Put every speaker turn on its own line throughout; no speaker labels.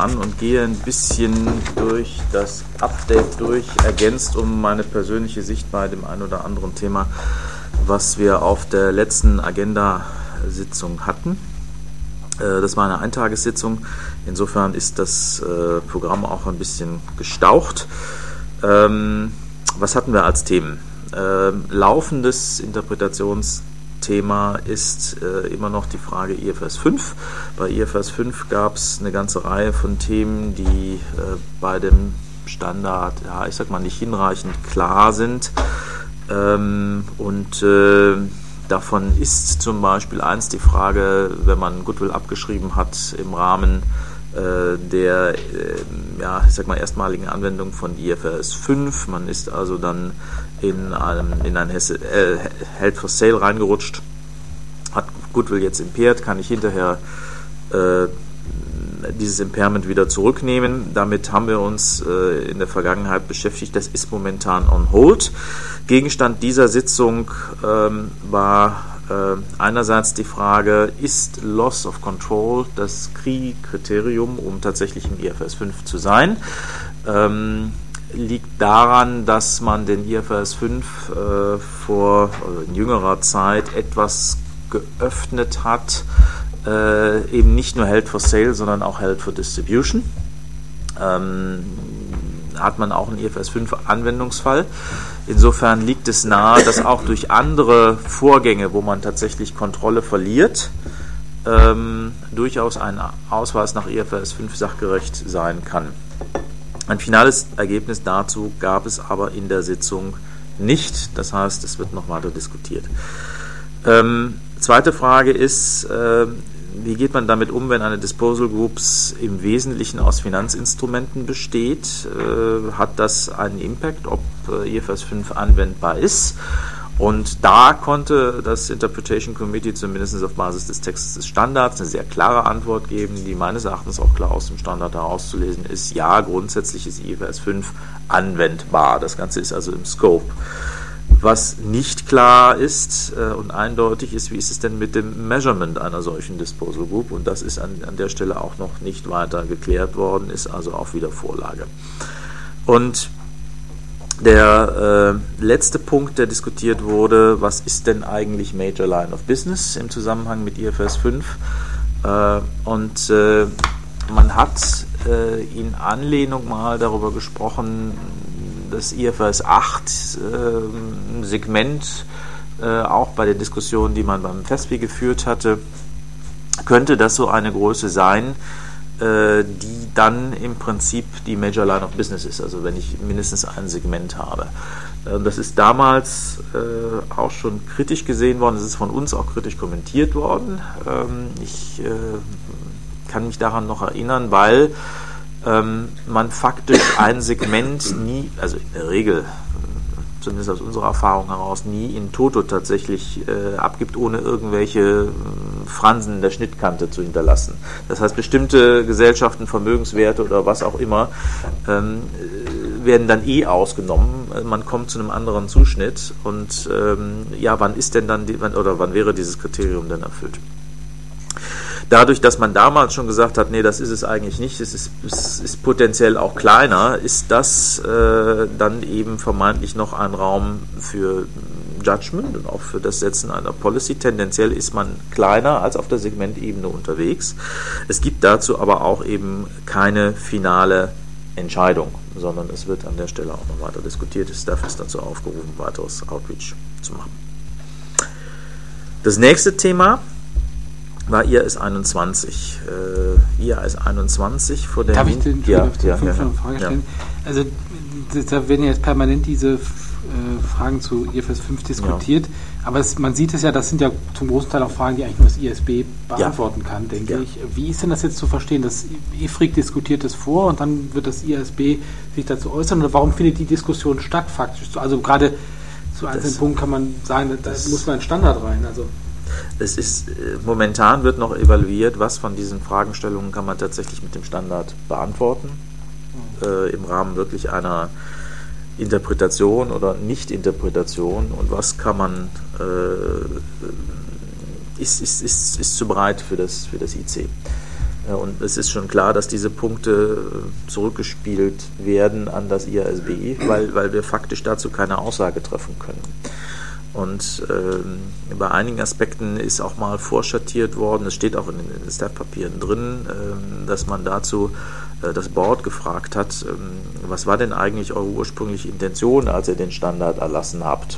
an und gehe ein bisschen durch das Update ergänzt um meine persönliche Sicht bei dem einen oder anderen Thema, was wir auf der letzten Agenda-Sitzung hatten. Das war eine Eintagessitzung, insofern ist das Programm auch ein bisschen gestaucht. Was hatten wir als Themen? Laufendes Interpretationsthema ist immer noch die Frage IFRS 5. Bei IFRS 5 gab es eine ganze Reihe von Themen, die bei dem Standard, ja, ich sag mal, nicht hinreichend klar sind. Davon ist zum Beispiel eins die Frage, wenn man Goodwill abgeschrieben hat im Rahmen der ich sag mal, erstmaligen Anwendung von IFRS 5. Man ist also dann in ein Held for Sale reingerutscht, hat Goodwill jetzt impairt, kann ich hinterher dieses Impairment wieder zurücknehmen. Damit haben wir uns in der Vergangenheit beschäftigt. Das ist momentan on hold. Gegenstand dieser Sitzung war einerseits die Frage, ist Loss of Control das KRI-Kriterium, um tatsächlich im IFRS 5 zu sein? Liegt daran, dass man den IFRS 5 in jüngerer Zeit etwas geöffnet hat, eben nicht nur Held for Sale, sondern auch Held for Distribution. Hat man auch einen IFRS 5 Anwendungsfall. Insofern liegt es nahe, dass auch durch andere Vorgänge, wo man tatsächlich Kontrolle verliert, durchaus ein Ausweis nach IFRS 5 sachgerecht sein kann. Ein finales Ergebnis dazu gab es aber in der Sitzung nicht. Das heißt, es wird noch weiter diskutiert. Zweite Frage ist, wie geht man damit um, wenn eine Disposal Groups im Wesentlichen aus Finanzinstrumenten besteht? Hat das einen Impact, ob IFRS 5 anwendbar ist? Und da konnte das Interpretation Committee zumindest auf Basis des Textes des Standards eine sehr klare Antwort geben, die meines Erachtens auch klar aus dem Standard herauszulesen ist. Ja, grundsätzlich ist IFRS 5 anwendbar. Das Ganze ist also im Scope. Was nicht klar ist und eindeutig ist, wie ist es denn mit dem Measurement einer solchen Disposal Group? Und das ist an der Stelle auch noch nicht weiter geklärt worden, ist also auch wieder Vorlage. Und der letzte Punkt, der diskutiert wurde, was ist denn eigentlich Major Line of Business im Zusammenhang mit IFRS 5? Man hat in Anlehnung mal darüber gesprochen, das IFRS 8 Segment, auch bei den Diskussionen, die man beim FESPI geführt hatte, könnte das so eine Größe sein, die dann im Prinzip die Major Line of Business ist, also wenn ich mindestens ein Segment habe. Das ist damals auch schon kritisch gesehen worden, es ist von uns auch kritisch kommentiert worden. Ich kann mich daran noch erinnern, weil man faktisch ein Segment nie, also in der Regel, zumindest aus unserer Erfahrung heraus, nie in Toto tatsächlich abgibt, ohne irgendwelche Fransen in der Schnittkante zu hinterlassen. Das heißt, bestimmte Gesellschaften, Vermögenswerte oder was auch immer werden dann ausgenommen. Man kommt zu einem anderen Zuschnitt und wann ist denn dann wann wäre dieses Kriterium denn erfüllt? Dadurch, dass man damals schon gesagt hat, nee, das ist es eigentlich nicht, es ist potenziell auch kleiner, ist das dann eben vermeintlich noch ein Raum für Judgment und auch für das Setzen einer Policy. Tendenziell ist man kleiner als auf der Segmentebene unterwegs. Es gibt dazu aber auch eben keine finale Entscheidung, sondern es wird an der Stelle auch noch weiter diskutiert. Dafür ist dazu aufgerufen, weiteres Outreach zu machen. Das nächste Thema war IAS 21. IAS 21 vor der...
Darf ich eine Frage stellen? Ja. Also da werden jetzt permanent diese Fragen zu IFRS 5 diskutiert, aber man sieht es ja, das sind ja zum großen Teil auch Fragen, die eigentlich nur das ISB beantworten kann, denke ich. Wie ist denn das jetzt zu verstehen? Das IFRIC diskutiert es vor und dann wird das ISB sich dazu äußern, oder warum findet die Diskussion statt faktisch? Also gerade zu einzelnen Punkten kann man sagen, da muss man ein Standard rein, also...
Es ist, momentan wird noch evaluiert, was von diesen Fragestellungen kann man tatsächlich mit dem Standard beantworten, im Rahmen wirklich einer Interpretation oder Nicht-Interpretation, und was kann man, ist zu breit für das IC. Und es ist schon klar, dass diese Punkte zurückgespielt werden an das IASB, weil wir faktisch dazu keine Aussage treffen können. Und bei einigen Aspekten ist auch mal vorschattiert worden, es steht auch in den Staff-Papieren drin, dass man dazu das Board gefragt hat, was war denn eigentlich eure ursprüngliche Intention, als ihr den Standard erlassen habt?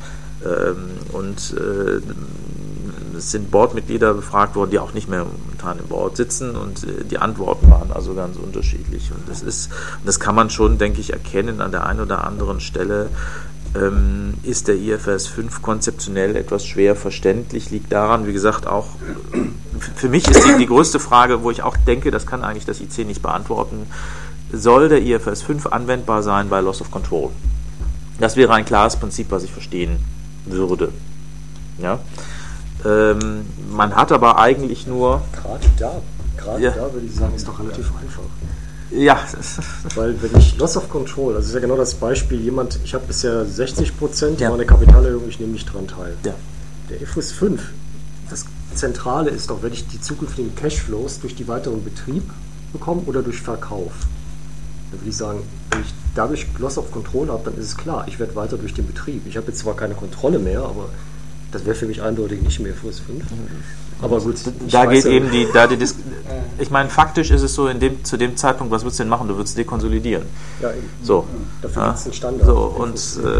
Es sind Boardmitglieder befragt worden, die auch nicht mehr momentan im Board sitzen, und die Antworten waren also ganz unterschiedlich. Und das kann man schon, denke ich, erkennen an der einen oder anderen Stelle. Ist der IFRS 5 konzeptionell etwas schwer verständlich, liegt daran, wie gesagt, auch für mich ist die größte Frage, wo ich auch denke, das kann eigentlich das IC nicht beantworten, soll der IFRS 5 anwendbar sein bei Loss of Control? Das wäre ein klares Prinzip, was ich verstehen würde. Ja? Man hat aber eigentlich nur...
Gerade da würde ich sagen, ist doch relativ einfach.
Ja.
Weil wenn ich Loss of Control, das ist ja genau das Beispiel, ich habe bisher 60%, meine Kapitalerhöhung, ich nehme nicht dran teil.
Ja.
Der IFRS 5, das Zentrale ist doch, wenn ich die zukünftigen Cashflows durch die weiteren Betrieb bekomme oder durch Verkauf. Dann würde ich sagen, wenn ich dadurch Loss of Control habe, dann ist es klar, ich werde weiter durch den Betrieb. Ich habe jetzt zwar keine Kontrolle mehr, aber das wäre für mich eindeutig nicht mehr IFRS 5. Aber gut,
da geht eben ich meine, faktisch ist es so, zu dem Zeitpunkt, was würdest du denn machen? Du würdest dekonsolidieren.
Ja, eben.
So.
Dafür gibt es einen Standard.
So, und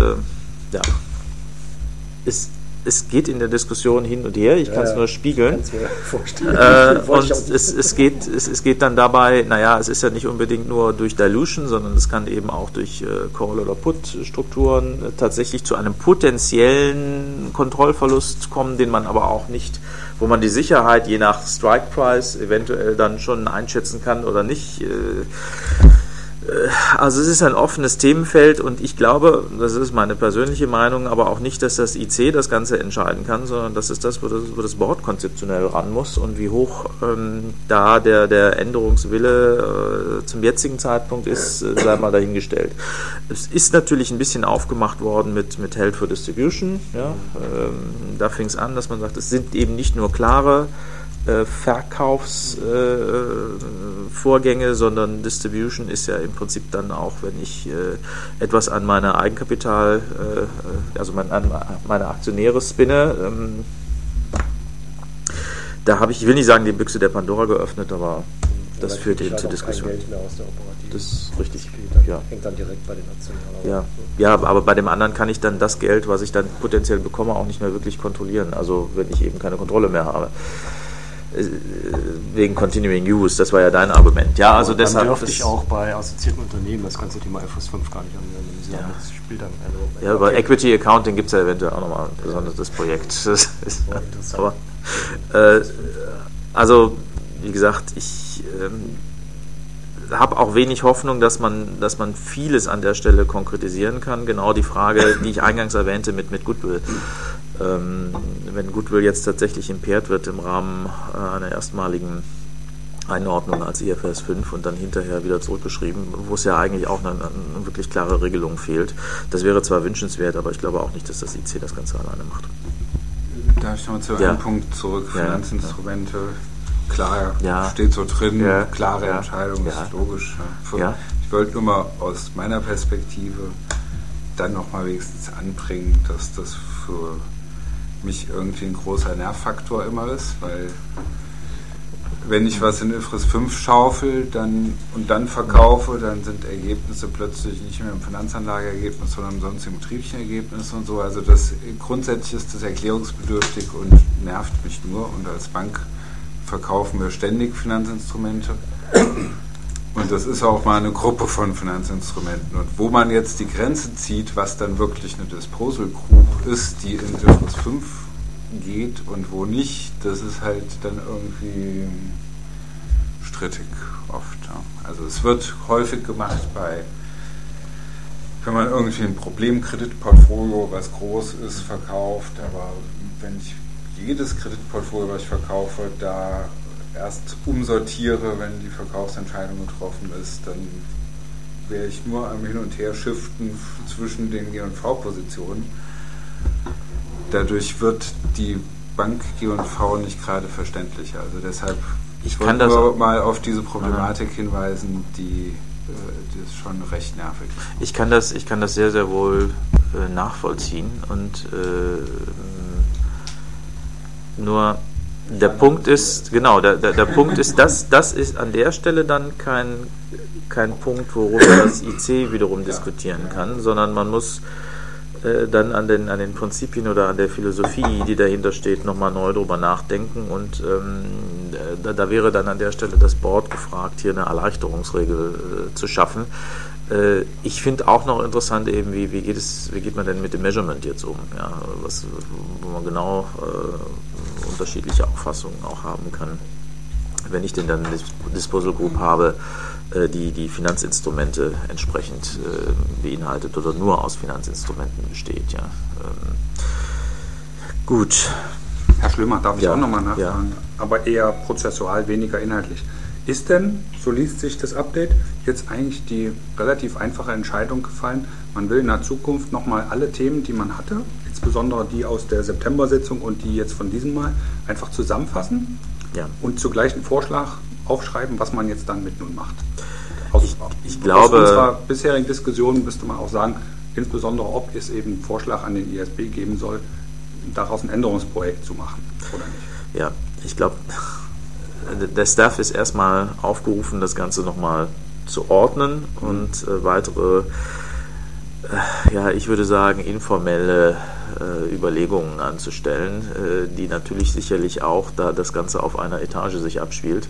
es geht in der Diskussion hin und her, ich kann es nur spiegeln.
Ich kann es mir vorstellen.
Und es geht dann dabei, es ist ja nicht unbedingt nur durch Dilution, sondern es kann eben auch durch Call- oder Put-Strukturen tatsächlich zu einem potenziellen Kontrollverlust kommen, den man aber auch nicht, wo man die Sicherheit je nach Strike Price eventuell dann schon einschätzen kann oder nicht. Also es ist ein offenes Themenfeld, und ich glaube, das ist meine persönliche Meinung, aber auch nicht, dass das IC das Ganze entscheiden kann, sondern das ist das, wo das Board konzeptionell ran muss, und wie hoch da der Änderungswille zum jetzigen Zeitpunkt ist, sei mal dahingestellt. Es ist natürlich ein bisschen aufgemacht worden mit Held for Distribution. Ja? Da fing es an, dass man sagt, es sind eben nicht nur klare Verkaufsvorgänge, sondern Distribution ist ja im Prinzip dann auch, wenn ich etwas an meine Eigenkapital, an meine Aktionäre spinne. Da habe ich will nicht sagen, die Büchse der Pandora geöffnet, aber das führt eben zur Diskussion.
Kein Geld mehr aus der Operative.
Das ist richtig.
Hängt dann direkt bei den Aktionären.
Ja, aber bei dem anderen kann ich dann das Geld, was ich dann potenziell bekomme, auch nicht mehr wirklich kontrollieren. Also wenn ich eben keine Kontrolle mehr habe. Wegen Continuing Use, das war ja dein Argument. Ja, also deshalb
dürfte ich auch bei assoziierten Unternehmen das ganze Thema IFRS 5 gar nicht anwenden. Das spielt dann
bei Equity Accounting gibt es ja eventuell auch nochmal ein besonderes Projekt. Das ist aber, also, wie gesagt, ich habe auch wenig Hoffnung, dass man vieles an der Stelle konkretisieren kann. Genau die Frage, die ich eingangs erwähnte mit Goodwill. Wenn Goodwill jetzt tatsächlich impairt wird im Rahmen einer erstmaligen Einordnung als IFRS 5 und dann hinterher wieder zurückgeschrieben, wo es ja eigentlich auch eine wirklich klare Regelung fehlt. Das wäre zwar wünschenswert, aber ich glaube auch nicht, dass das IC das Ganze alleine macht.
Darf ich nochmal zu einem Punkt zurück? Finanzinstrumente, klar, steht so drin, klare Entscheidung, ist logisch. Ja. Ich wollte nur mal aus meiner Perspektive dann nochmal wenigstens anbringen, dass das für mich irgendwie ein großer Nervfaktor immer ist, weil wenn ich was in IFRS 5 schaufel und dann verkaufe, dann sind Ergebnisse plötzlich nicht mehr im Finanzanlageergebnis, sondern sonst im betrieblichen Ergebnis und so. Also grundsätzlich ist das erklärungsbedürftig und nervt mich nur, und als Bank verkaufen wir ständig Finanzinstrumente. Und das ist auch mal eine Gruppe von Finanzinstrumenten. Und wo man jetzt die Grenze zieht, was dann wirklich eine Disposal Group ist, die in IFRS 5 geht und wo nicht, das ist halt dann irgendwie strittig oft. Ja. Also es wird häufig gemacht wenn man irgendwie ein Problemkreditportfolio, was groß ist, verkauft, aber wenn ich jedes Kreditportfolio, was ich verkaufe, da erst umsortiere, wenn die Verkaufsentscheidung getroffen ist, dann wäre ich nur am Hin- und Her-Shiften zwischen den G&V-Positionen. Dadurch wird die Bank G&V nicht gerade verständlicher. Also deshalb Ich kann das mal auf diese Problematik hinweisen, die ist schon recht nervig.
Ich kann das sehr, sehr wohl nachvollziehen und nur der Punkt ist, genau, der Punkt ist, das ist an der Stelle dann kein Punkt, worüber das IC wiederum diskutieren kann, sondern man muss dann an den Prinzipien oder an der Philosophie, die dahinter steht, nochmal neu drüber nachdenken und da wäre dann an der Stelle das Board gefragt, hier eine Erleichterungsregel zu schaffen. Ich finde auch noch interessant eben, wie geht man denn mit dem Measurement jetzt um, ja, wo man genau unterschiedliche Auffassungen auch haben kann. Wenn ich denn dann eine Disposal Group habe, die Finanzinstrumente entsprechend beinhaltet oder nur aus Finanzinstrumenten besteht. Ja. Gut.
Herr Schlömer, darf ich auch nochmal nachfragen, aber eher prozessual, weniger inhaltlich. Ist denn, so liest sich das Update, jetzt eigentlich die relativ einfache Entscheidung gefallen, man will in der Zukunft nochmal alle Themen, die man hatte, insbesondere die aus der September-Sitzung und die jetzt von diesem Mal, einfach zusammenfassen und zugleich einen Vorschlag aufschreiben, was man jetzt damit nun macht?
Ich glaube,
aus unserer bisherigen Diskussion müsste man auch sagen, insbesondere ob es eben einen Vorschlag an den ISB geben soll, daraus ein Änderungsprojekt zu machen, oder nicht?
Ja, ich glaube, der Staff ist erstmal aufgerufen, das Ganze nochmal zu ordnen und weitere, ich würde sagen, informelle Überlegungen anzustellen, die natürlich sicherlich auch, da das Ganze auf einer Etage sich abspielt,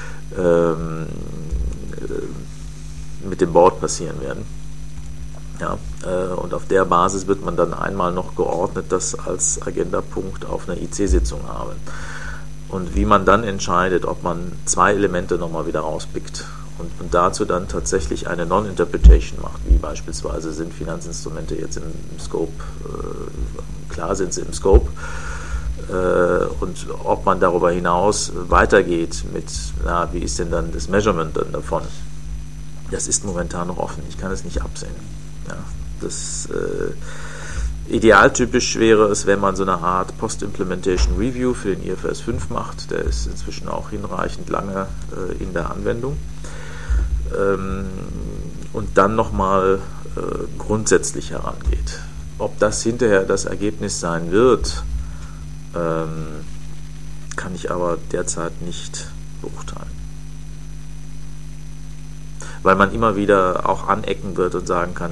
mit dem Board passieren werden. Ja, und auf der Basis wird man dann einmal noch geordnet das als Agendapunkt auf einer IC-Sitzung haben. Und wie man dann entscheidet, ob man zwei Elemente nochmal wieder rauspickt und dazu dann tatsächlich eine Non-Interpretation macht, wie beispielsweise sind Finanzinstrumente jetzt im Scope, klar sind sie im Scope, und ob man darüber hinaus weitergeht mit, wie ist denn dann das Measurement dann davon? Das ist momentan noch offen, ich kann es nicht absehen. Ja, das idealtypisch wäre es, wenn man so eine Art Post-Implementation Review für den IFRS 5 macht, der ist inzwischen auch hinreichend lange in der Anwendung, und dann nochmal grundsätzlich herangeht. Ob das hinterher das Ergebnis sein wird, kann ich aber derzeit nicht beurteilen. Weil man immer wieder auch anecken wird und sagen kann,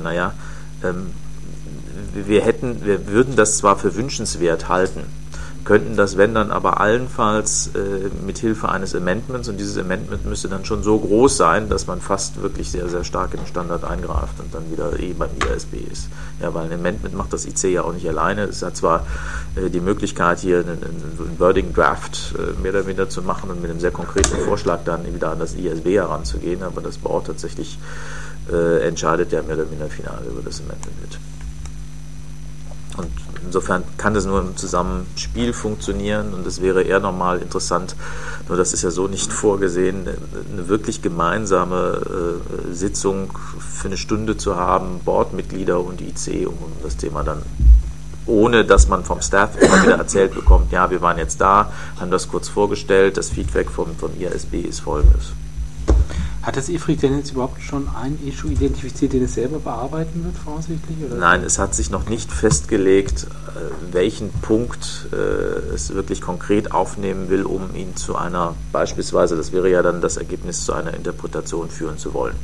wir würden das zwar für wünschenswert halten, könnten das, wenn dann aber allenfalls mit Hilfe eines Amendments, und dieses Amendment müsste dann schon so groß sein, dass man fast wirklich sehr, sehr stark in den Standard eingreift und dann wieder beim IASB ist. Ja, weil ein Amendment macht das IC ja auch nicht alleine. Es hat zwar die Möglichkeit, hier einen Wording Draft mehr oder weniger zu machen und mit einem sehr konkreten Vorschlag dann wieder an das IASB heranzugehen, aber das Board tatsächlich entscheidet ja mehr oder weniger final über das Amendment mit. Und insofern kann das nur im Zusammenspiel funktionieren und es wäre eher nochmal interessant, nur das ist ja so nicht vorgesehen, eine wirklich gemeinsame Sitzung für eine Stunde zu haben, Boardmitglieder und IC, um das Thema dann, ohne dass man vom Staff immer wieder erzählt bekommt, ja, wir waren jetzt da, haben das kurz vorgestellt, das Feedback vom IASB ist folgendes.
Hat das IFRIC denn jetzt überhaupt schon ein Issue identifiziert, den es selber bearbeiten wird, voraussichtlich? Oder?
Nein, es hat sich noch nicht festgelegt, welchen Punkt es wirklich konkret aufnehmen will, um ihn zu einer, beispielsweise, das wäre ja dann das Ergebnis, zu einer Interpretation führen zu wollen.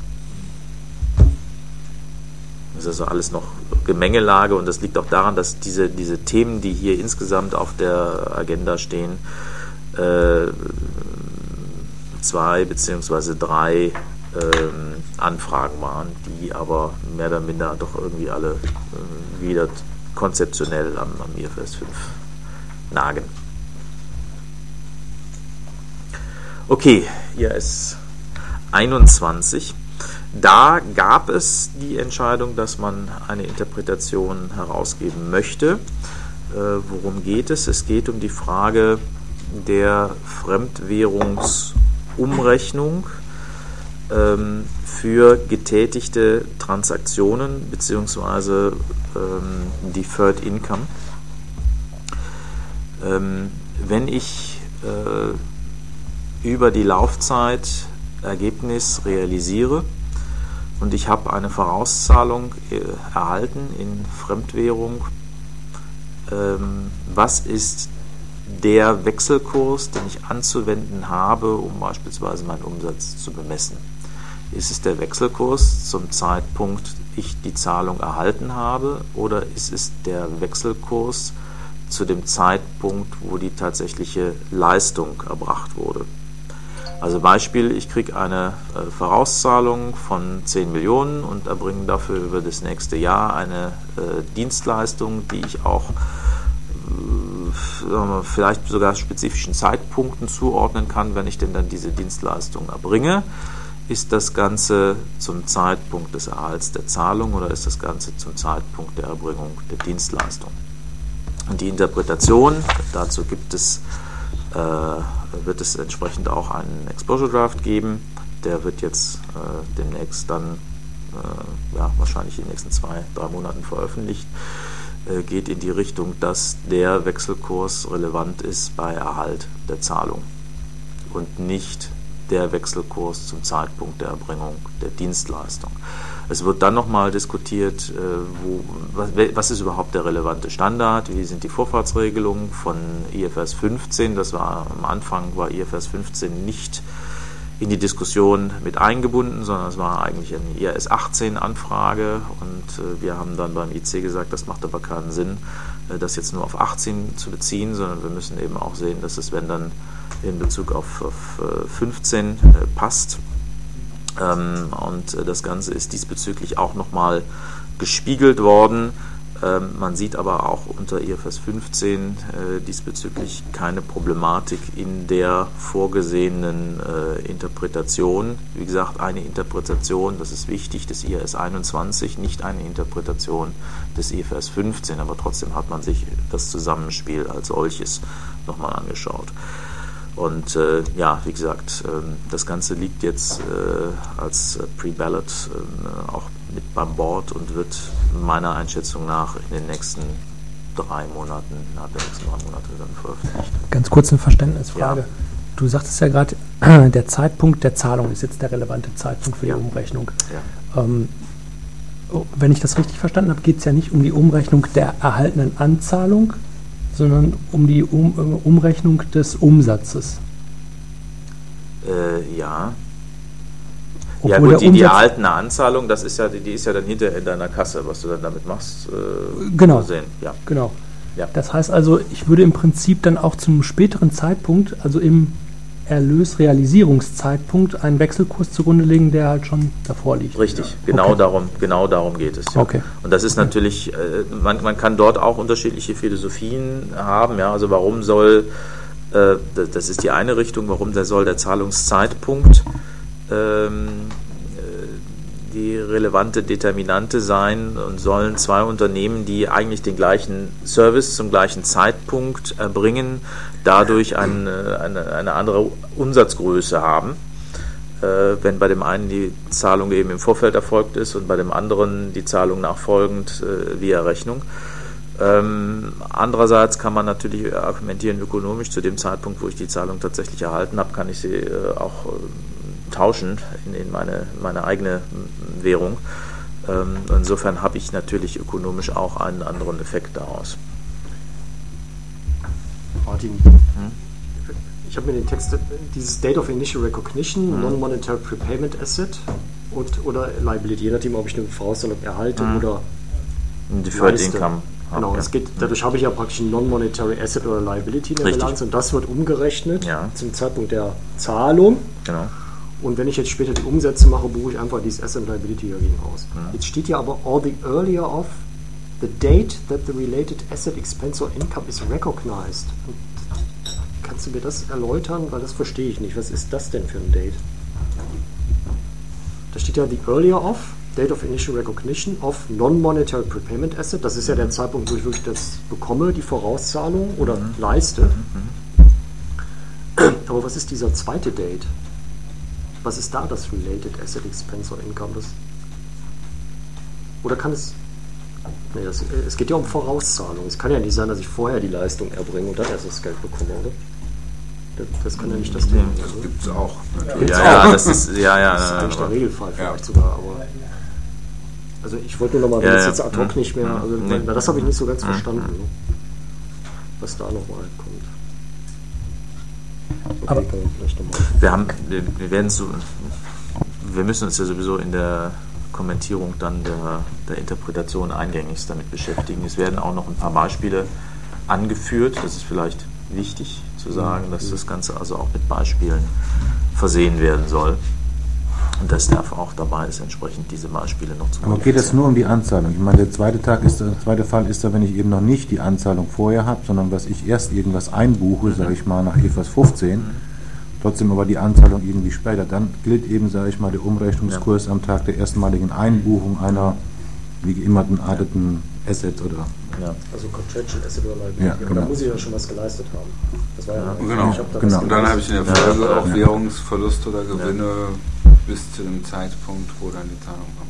Das ist also alles noch Gemengelage und das liegt auch daran, dass diese Themen, die hier insgesamt auf der Agenda stehen, 2 bzw. 3 Anfragen waren, die aber mehr oder minder doch irgendwie alle wieder konzeptionell am IFRS 5 nagen. Okay, IAS 21. Da gab es die Entscheidung, dass man eine Interpretation herausgeben möchte. Worum geht es? Es geht um die Frage der Fremdwährungsumrechnung für getätigte Transaktionen bzw. Deferred Income. Wenn ich über die Laufzeit Ergebnis realisiere und ich habe eine Vorauszahlung erhalten in Fremdwährung, was ist der Wechselkurs, den ich anzuwenden habe, um beispielsweise meinen Umsatz zu bemessen? Ist es der Wechselkurs zum Zeitpunkt, ich die Zahlung erhalten habe, oder ist es der Wechselkurs zu dem Zeitpunkt, wo die tatsächliche Leistung erbracht wurde? Also Beispiel, ich kriege eine Vorauszahlung von 10 Millionen und erbringe dafür über das nächste Jahr eine Dienstleistung, die ich auch vielleicht sogar spezifischen Zeitpunkten zuordnen kann, wenn ich denn dann diese Dienstleistung erbringe. Ist das Ganze zum Zeitpunkt des Erhalts der Zahlung oder ist das Ganze zum Zeitpunkt der Erbringung der Dienstleistung? Und die Interpretation, dazu wird es entsprechend auch einen Exposure Draft geben. Der wird jetzt demnächst dann wahrscheinlich in den nächsten 2-3 Monaten veröffentlicht. Geht in die Richtung, dass der Wechselkurs relevant ist bei Erhalt der Zahlung und nicht der Wechselkurs zum Zeitpunkt der Erbringung der Dienstleistung. Es wird dann nochmal diskutiert, was ist überhaupt der relevante Standard, wie sind die Vorfahrtsregelungen von IFRS 15. Das war am Anfang, war IFRS 15 nicht in die Diskussion mit eingebunden, sondern es war eigentlich eine IAS 18 Anfrage und wir haben dann beim IC gesagt, das macht aber keinen Sinn, das jetzt nur auf 18 zu beziehen, sondern wir müssen eben auch sehen, dass es, wenn dann in Bezug auf 15 passt. Und das Ganze ist diesbezüglich auch nochmal gespiegelt worden. Man sieht aber auch unter IFRS 15 diesbezüglich keine Problematik in der vorgesehenen Interpretation. Wie gesagt, eine Interpretation, das ist wichtig, des IAS 21, nicht eine Interpretation des IFRS 15, aber trotzdem hat man sich das Zusammenspiel als solches nochmal angeschaut. Und wie gesagt, das Ganze liegt jetzt als Pre-Ballot auch mit beim Board und wird meiner Einschätzung nach in den nächsten 3 Monaten, innerhalb der nächsten 3 Monate dann veröffentlicht.
Ganz kurz eine Verständnisfrage. Ja. Du sagtest ja gerade, der Zeitpunkt der Zahlung ist jetzt der relevante Zeitpunkt für die Umrechnung. Ja. Wenn ich das richtig verstanden habe, geht es ja nicht um die Umrechnung der erhaltenen Anzahlung, sondern um die Umrechnung des Umsatzes.
Ja. Ja gut, die erhaltene Anzahlung, die ist ja dann hinterher in deiner Kasse, was du dann damit machst.
Genau.
Sehen. Ja.
Genau. Ja. Das heißt also, ich würde im Prinzip dann auch zum späteren Zeitpunkt, also im Erlösrealisierungszeitpunkt, einen Wechselkurs zugrunde legen, der halt schon davor liegt.
Richtig, genau darum geht es. Ja.
Okay.
Und das ist natürlich, man kann dort auch unterschiedliche Philosophien haben. Ja, also warum soll, das ist die eine Richtung, soll der Zahlungszeitpunkt die relevante Determinante sein und sollen 2 Unternehmen, die eigentlich den gleichen Service zum gleichen Zeitpunkt erbringen, dadurch eine andere Umsatzgröße haben. Wenn bei dem einen die Zahlung eben im Vorfeld erfolgt ist und bei dem anderen die Zahlung nachfolgend via Rechnung. Andererseits kann man natürlich argumentieren, ökonomisch, zu dem Zeitpunkt, wo ich die Zahlung tatsächlich erhalten habe, kann ich sie auch tauschen in meine eigene Währung. Insofern habe ich natürlich ökonomisch auch einen anderen Effekt daraus.
Martin, ich habe mir den Text, dieses Date of Initial Recognition, Non-Monetary Prepayment Asset oder Liability, je nachdem, ob ich eine Vorauszahlung erhalte oder
Deferred Income.
Genau, dadurch habe ich ja praktisch ein Non-Monetary Asset oder Liability in der Bilanz und das wird umgerechnet zum Zeitpunkt der Zahlung.
Genau.
Und wenn ich jetzt später die Umsätze mache, buche ich einfach dieses Asset und Liability dagegen aus. Jetzt steht hier aber or the earlier of the date that the related asset, expense or income is recognized. Und kannst du mir das erläutern? Weil das verstehe ich nicht. Was ist das denn für ein Date? Da steht ja the earlier of, date of initial recognition of non-monetary prepayment asset. Das ist ja der Zeitpunkt, wo ich wirklich das bekomme, die Vorauszahlung oder leiste. Aber was ist dieser zweite Date? Was ist da das Related Asset, Expense oder Income? Oder kann es... Nee, es geht ja um Vorauszahlung. Es kann ja nicht sein, dass ich vorher die Leistung erbringe und dann erst das Geld bekomme, oder? Das kann ja nicht das Thema sein.
Das gibt es auch.
Das ist
eigentlich der Regelfall vielleicht sogar, aber also ich wollte nur nochmal, wenn es jetzt ad hoc nicht mehr, also das habe ich nicht so ganz verstanden, was da nochmal kommt. Okay,
aber
wir müssen uns ja sowieso in der Kommentierung dann der Interpretation eingängig damit beschäftigen. Es werden auch noch ein paar Beispiele angeführt, das ist vielleicht wichtig zu sagen, dass das Ganze also auch mit Beispielen versehen werden soll. Und das darf auch dabei ist, entsprechend diese Beispiele noch zu
machen. Aber geht es nur um die Anzahlung? Ich meine, der zweite Fall ist da, wenn ich eben noch nicht die Anzahlung vorher habe, sondern was ich erst irgendwas einbuche, sage ich mal, nach IFRS 15, trotzdem aber die Anzahlung irgendwie später, dann gilt eben, sage ich mal, der Umrechnungskurs am Tag der erstmaligen Einbuchung einer wie immer gearteten Asset oder...
Ja. Also Contractual Asset oder Liability. Genau. Da muss ich ja schon was geleistet haben. Das war
genau. Und dann habe ich in der Folge auch Währungsverluste oder Gewinne bis zu dem Zeitpunkt, wo dann die Zahlung kommt.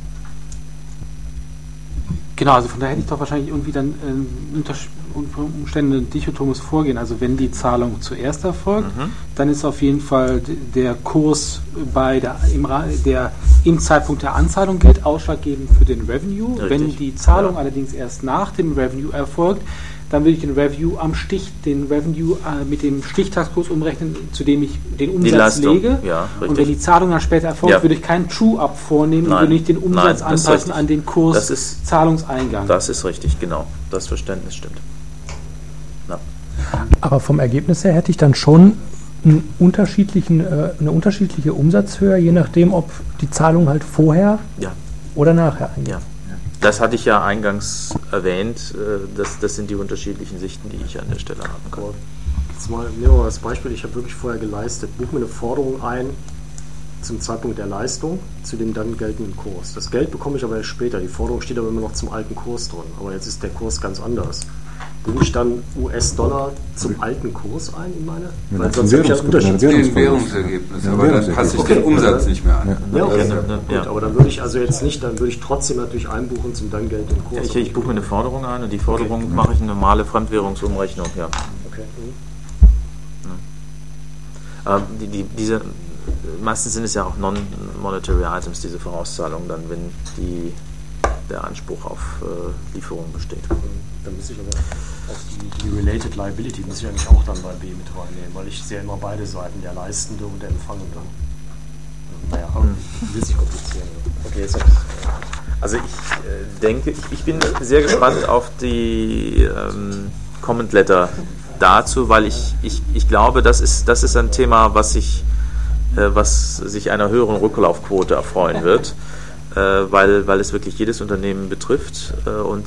Genau, also von daher hätte ich doch wahrscheinlich irgendwie dann unter Umständen ein dichotomes Vorgehen. Also wenn die Zahlung zuerst erfolgt, dann ist auf jeden Fall der Kurs der im Zeitpunkt der Anzahlung gilt, ausschlaggebend für den Revenue. Richtig. Wenn die Zahlung allerdings erst nach dem Revenue erfolgt, dann würde ich den Revenue mit dem Stichtagskurs umrechnen, zu dem ich den Umsatz lege.
Ja,
und wenn die Zahlung dann später erfolgt, würde ich keinen True-Up vornehmen und würde nicht den Umsatz anpassen an den Kurs Zahlungseingang.
Das ist richtig, genau. Das Verständnis stimmt. Ja.
Aber vom Ergebnis her hätte ich dann schon eine unterschiedliche Umsatzhöhe, je nachdem, ob die Zahlung halt vorher oder nachher eingeht.
Ja. Das hatte ich ja eingangs erwähnt, das sind die unterschiedlichen Sichten, die ich an der Stelle haben kann.
Jetzt mal nehmen wir mal das Beispiel, ich habe wirklich vorher geleistet, buche mir eine Forderung ein zum Zeitpunkt der Leistung, zu dem dann geltenden Kurs. Das Geld bekomme ich aber erst später, die Forderung steht aber immer noch zum alten Kurs drin, aber jetzt ist der Kurs ganz anders. Buche ich dann US-Dollar zum alten Kurs ein in meine? Weil sonst habe ich ja einen Unterschied.
Den Währungsergebnis, aber dann passe ich den Umsatz nicht mehr an.
Ja, okay. Gut, aber dann würde ich also jetzt nicht, dann würde ich trotzdem natürlich einbuchen zum dann geltenden Kurs.
Ich buche mir eine Forderung ein und die Forderung mache ich eine normale Fremdwährungsumrechnung,
Okay.
Diese, meistens sind es ja auch Non-Monetary Items, diese Vorauszahlungen, dann, wenn der Anspruch auf Lieferung besteht.
Dann muss ich aber auch die Related Liability muss ich eigentlich auch dann bei B mit reinnehmen, weil ich sehe immer beide Seiten, der Leistende und der Empfangende. Naja, will sich komplizieren. Okay, jetzt
also ich denke, ich bin sehr gespannt auf die Comment Letter dazu, weil ich glaube, das ist ein Thema, was sich einer höheren Rücklaufquote erfreuen wird. Weil es wirklich jedes Unternehmen betrifft und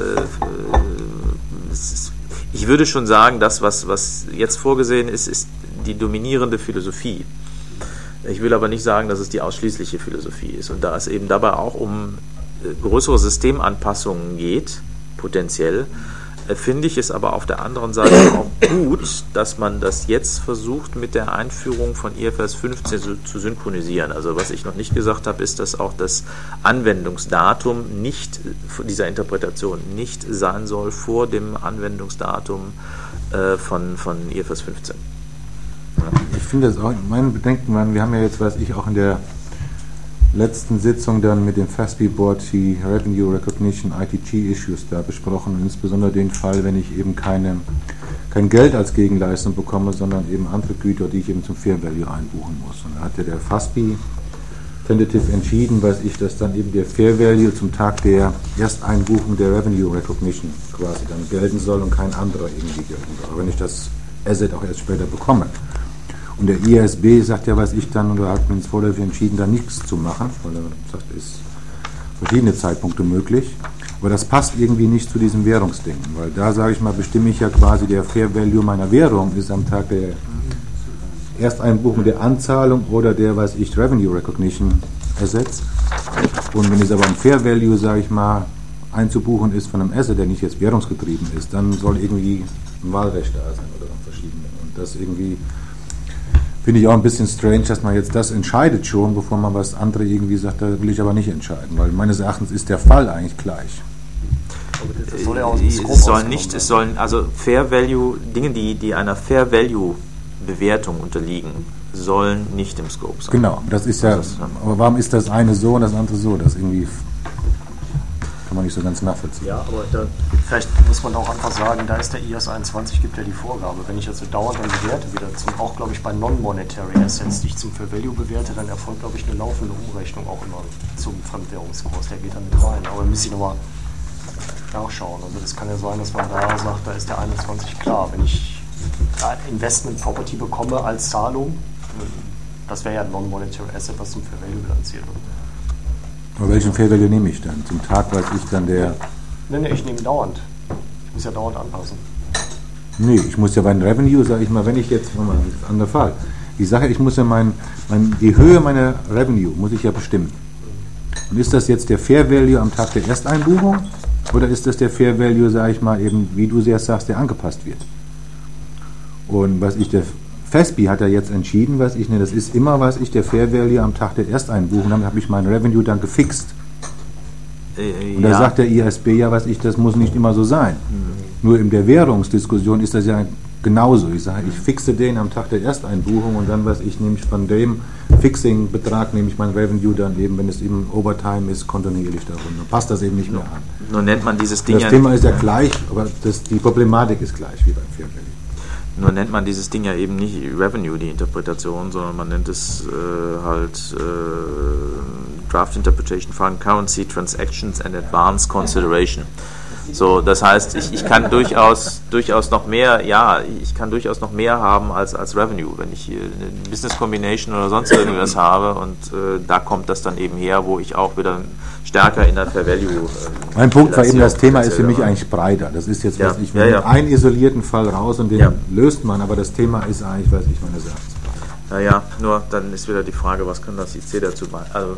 ich würde schon sagen, das, was jetzt vorgesehen ist die dominierende Philosophie. Ich will aber nicht sagen, dass es die ausschließliche Philosophie ist und da es eben dabei auch um größere Systemanpassungen geht, potenziell, finde ich es aber auf der anderen Seite auch gut, dass man das jetzt versucht mit der Einführung von IFRS 15 zu synchronisieren. Also was ich noch nicht gesagt habe, ist, dass auch das Anwendungsdatum dieser Interpretation nicht sein soll vor dem Anwendungsdatum von IFRS 15.
Ja. Ich finde das auch, mein Bedenken, wir haben ja jetzt, auch in der letzten Sitzung dann mit dem FASB Board die Revenue Recognition ITG Issues da besprochen, und insbesondere den Fall, wenn ich eben kein Geld als Gegenleistung bekomme, sondern eben andere Güter, die ich eben zum Fair Value einbuchen muss. Und da hatte der FASB tentativ entschieden, dass dann eben der Fair Value zum Tag der Ersteinbuchung der Revenue Recognition quasi dann gelten soll und kein anderer irgendwie gelten soll, wenn ich das Asset auch erst später bekomme. Und der IASB sagt ja, hat mir vorläufig entschieden, da nichts zu machen, weil er sagt, es ist verschiedene Zeitpunkte möglich. Aber das passt irgendwie nicht zu diesem Währungsding, weil da, sage ich mal, bestimme ich ja quasi, der Fair Value meiner Währung ist am Tag der Ersteinbuchung der Anzahlung oder der, Revenue Recognition ersetzt. Und wenn es aber ein Fair Value, sage ich mal, einzubuchen ist von einem Asset, der nicht jetzt währungsgetrieben ist, dann soll irgendwie ein Wahlrecht da sein oder verschiedene. Und das irgendwie finde ich auch ein bisschen strange, dass man jetzt das entscheidet schon, bevor man was andere irgendwie sagt, da will ich aber nicht entscheiden, weil meines Erachtens ist der Fall eigentlich gleich.
Also Fair Value, Dinge, die einer Fair Value Bewertung unterliegen, sollen nicht im Scope sein.
Genau, das ist ja, aber warum ist das eine so und das andere so? Das irgendwie kann man nicht so ganz nachvollziehen.
Ja, aber vielleicht muss man auch einfach sagen, da ist der IAS 21, gibt ja die Vorgabe. Wenn ich also dauernd dann bewerte, auch glaube ich bei Non-Monetary Assets, die ich zum Fair Value bewerte, dann erfolgt glaube ich eine laufende Umrechnung auch immer zum Fremdwährungskurs. Der geht dann mit rein. Aber müsste ich nochmal nachschauen. Also das kann ja sein, dass man da sagt, da ist der 21 klar. Wenn ich Investment Property bekomme als Zahlung, das wäre ja ein Non-Monetary Asset, was zum Fair Value bilanziert wird.
Aber welchen Fair Value nehme ich dann? Zum Tag weiß ich dann der...
Nee, ich nehme dauernd. Ich muss ja dauernd anpassen.
Nee, ich muss ja beim Revenue, sage ich mal, wenn ich jetzt, anderer Fall, die Sache, ich muss ja die Höhe meiner Revenue muss ich ja bestimmen. Und ist das jetzt der Fair Value am Tag der Ersteinbuchung oder ist das der Fair Value, sage ich mal, eben, wie du sehr sagst, der angepasst wird? Und der FASB hat ja jetzt entschieden, das ist immer, der Fair Value am Tag der Ersteinbuchung, damit habe ich mein Revenue dann gefixt. Und da sagt der IASB ja, das muss nicht immer so sein. Nur in der Währungsdiskussion ist das ja genauso. Ich sage, ich fixe den am Tag der Ersteinbuchung und dann, nehme ich von dem Fixing-Betrag, nehme ich mein Revenue dann eben, wenn es eben Overtime ist, kontinuierlich darunter. Passt das eben nicht mehr an.
Nur nennt man dieses Ding
das Thema ist ja gleich, aber die Problematik ist gleich wie beim Fair Value.
Nur nennt man dieses Ding ja eben nicht Revenue, die Interpretation, sondern man nennt es Draft Interpretation Foreign Currency Transactions and Advance Consideration. So, das heißt, ich kann durchaus noch mehr, ich kann durchaus noch mehr haben als Revenue, wenn ich eine Business Combination oder sonst irgendwas habe und da kommt das dann eben her, wo ich auch wieder stärker in der Fair Value.
Mein Punkt war eben, das Thema ist für mich eigentlich breiter. Das ist jetzt, ich nehme einen isolierten Fall raus und den löst man, aber das Thema ist eigentlich, meines Erachtens.
Naja, nur dann ist wieder die Frage, was kann das IC dazu machen? Also,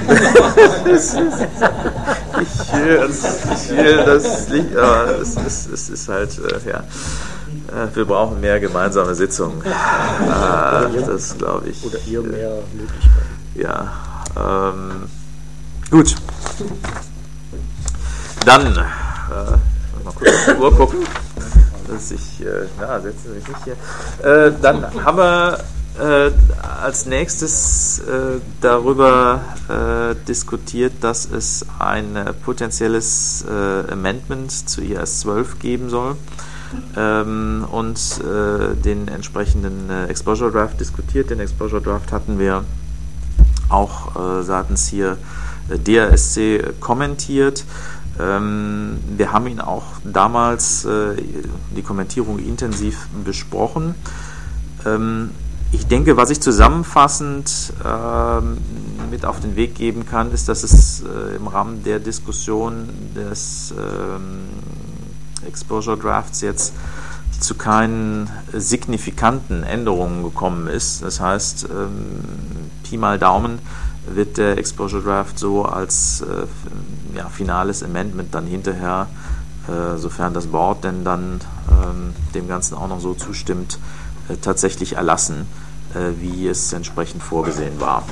ich will das nicht, aber es ist halt, wir brauchen mehr gemeinsame Sitzungen. Das glaube ich.
Oder ihr mehr Möglichkeiten.
Ja, gut. Dann, mal kurz auf die Uhr gucken. Setzen Sie mich nicht hier. Dann haben wir als nächstes darüber diskutiert, dass es ein potenzielles Amendment zu IAS 12 geben soll und den entsprechenden Exposure Draft diskutiert. Den Exposure Draft hatten wir auch seitens hier DASC kommentiert. Wir haben ihn auch damals, die Kommentierung intensiv besprochen. Ich denke, was ich zusammenfassend mit auf den Weg geben kann, ist, dass es im Rahmen der Diskussion des Exposure Drafts jetzt zu keinen signifikanten Änderungen gekommen ist. Das heißt, Pi mal Daumen wird der Exposure Draft so als finales Amendment dann hinterher, sofern das Board denn dann dem Ganzen auch noch so zustimmt, tatsächlich erlassen, wie es entsprechend vorgesehen war.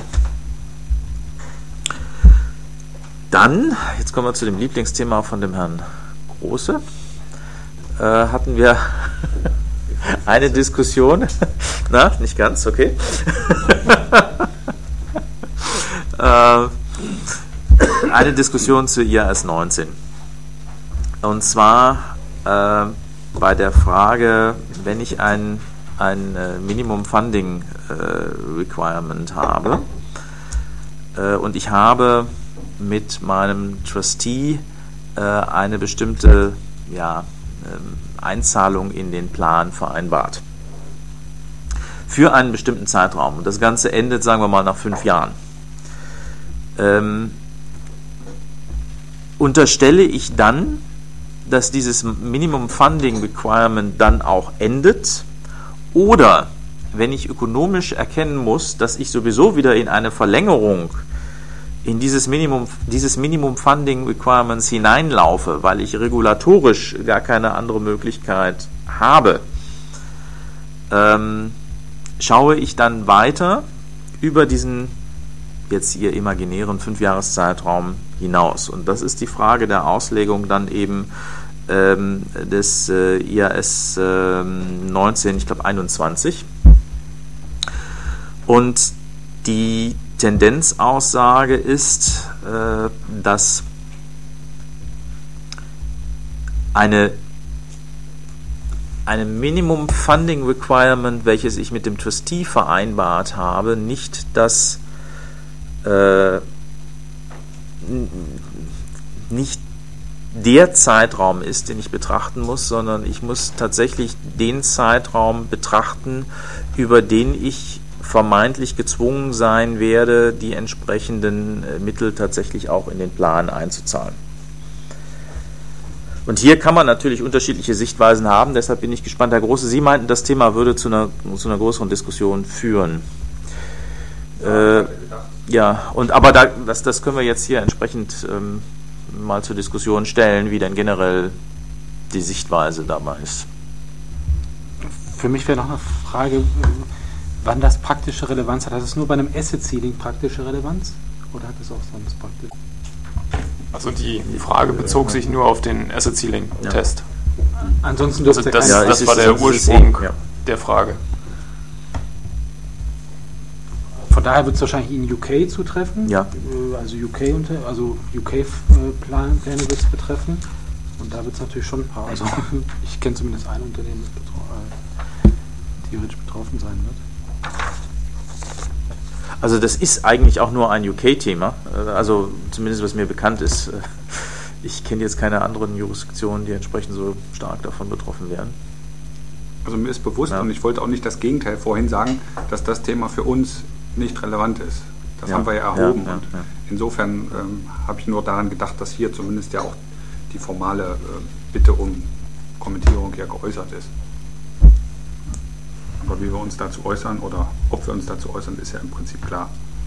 Dann, jetzt kommen wir zu dem Lieblingsthema von dem Herrn Große, hatten wir eine Diskussion, nicht ganz, okay. Eine Diskussion zu IAS 19. Und zwar bei der Frage, wenn ich ein Minimum Funding Requirement habe und ich habe mit meinem Trustee eine bestimmte Einzahlung in den Plan vereinbart. Für einen bestimmten Zeitraum. Und das Ganze endet, sagen wir mal, nach 5 Jahren. Unterstelle ich dann, dass dieses Minimum Funding Requirement dann auch endet? Oder wenn ich ökonomisch erkennen muss, dass ich sowieso wieder in eine Verlängerung in dieses Minimum Funding Requirements hineinlaufe, weil ich regulatorisch gar keine andere Möglichkeit habe, schaue ich dann weiter über diesen jetzt hier imaginären 5-Jahres-Zeitraum hinaus. Und das ist die Frage der Auslegung dann eben des IAS 19, ich glaube 21. Und die Tendenzaussage ist, dass eine Minimum Funding Requirement, welches ich mit dem Trustee vereinbart habe, nicht nicht der Zeitraum ist, den ich betrachten muss, sondern ich muss tatsächlich den Zeitraum betrachten, über den ich vermeintlich gezwungen sein werde, die entsprechenden Mittel tatsächlich auch in den Plan einzuzahlen. Und hier kann man natürlich unterschiedliche Sichtweisen haben, deshalb bin ich gespannt. Herr Große, Sie meinten, das Thema würde zu einer größeren Diskussion führen. Aber das können wir jetzt hier entsprechend mal zur Diskussion stellen, wie denn generell die Sichtweise dabei ist.
Für mich wäre noch eine Frage, wann das praktische Relevanz hat. Hat es nur bei einem Asset Ceiling praktische Relevanz oder hat es auch sonst praktisch?
Also die Frage bezog sich nur auf den Asset Ceiling Test.
Ansonsten
das war der Ursprung der Frage.
Von daher wird es wahrscheinlich in UK zutreffen.
Ja.
Also UK-Pläne wird es betreffen. Und da wird es natürlich schon ein paar. Also ich kenne zumindest ein Unternehmen, das theoretisch betroffen sein wird.
Also das ist eigentlich auch nur ein UK-Thema, also zumindest was mir bekannt ist. Ich kenne jetzt keine anderen Jurisdiktionen, die entsprechend so stark davon betroffen wären.
Also mir ist bewusst, und ich wollte auch nicht das Gegenteil vorhin sagen, dass das Thema für uns nicht relevant ist. Das haben wir ja erhoben. Und insofern habe ich nur daran gedacht, dass hier zumindest ja auch die formale Bitte um Kommentierung ja geäußert ist. Aber wie wir uns dazu äußern oder ob wir uns dazu äußern, ist ja im Prinzip klar.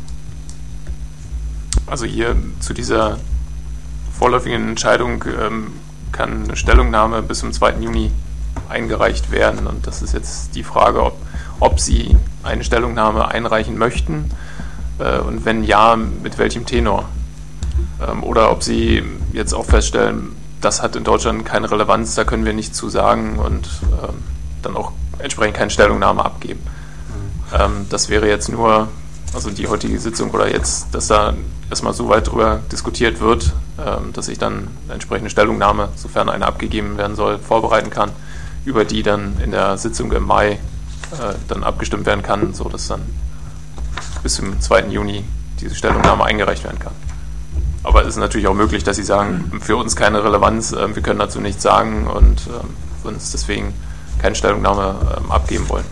Also hier zu dieser vorläufigen Entscheidung kann eine Stellungnahme bis zum 2. Juni eingereicht werden. Und das ist jetzt die Frage, ob Sie eine Stellungnahme einreichen möchten und wenn ja, mit welchem Tenor. Oder ob Sie jetzt auch feststellen, das hat in Deutschland keine Relevanz, da können wir nichts zu sagen und dann auch entsprechend keine Stellungnahme abgeben. Das wäre jetzt nur, also die heutige Sitzung oder jetzt, dass da erstmal so weit drüber diskutiert wird, dass ich dann eine entsprechende Stellungnahme, sofern eine abgegeben werden soll, vorbereiten kann, über die dann in der Sitzung im Mai dann abgestimmt werden kann, sodass dann bis zum 2. Juni diese Stellungnahme eingereicht werden kann. Aber es ist natürlich auch möglich, dass Sie sagen, für uns keine Relevanz, wir können dazu nichts sagen und uns deswegen keine Stellungnahme abgeben wollen.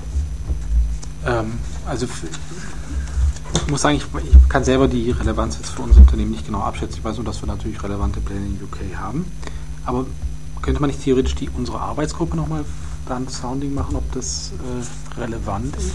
Also ich muss sagen, ich kann selber die Relevanz jetzt für unser Unternehmen nicht genau abschätzen. Ich weiß nur, dass wir natürlich relevante Pläne in UK haben. Aber könnte man nicht theoretisch unsere Arbeitsgruppe nochmal dann Sounding machen, ob das relevant ist?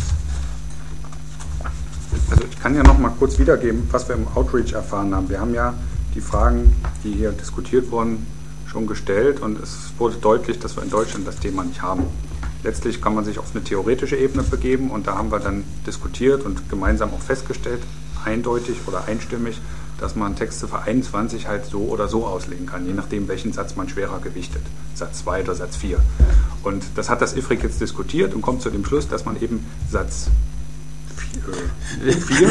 Also ich kann ja noch mal kurz wiedergeben, was wir im Outreach erfahren haben. Wir haben ja die Fragen, die hier diskutiert wurden, schon gestellt und es wurde deutlich, dass wir in Deutschland das Thema nicht haben. Letztlich kann man sich auf eine theoretische Ebene begeben und da haben wir dann diskutiert und gemeinsam auch festgestellt, eindeutig oder einstimmig, dass man Textziffer 21 halt so oder so auslegen kann, je nachdem, welchen Satz man schwerer gewichtet, Satz 2 oder Satz 4. Und das hat das IFRIC jetzt diskutiert und kommt zu dem Schluss, dass man eben Satz 4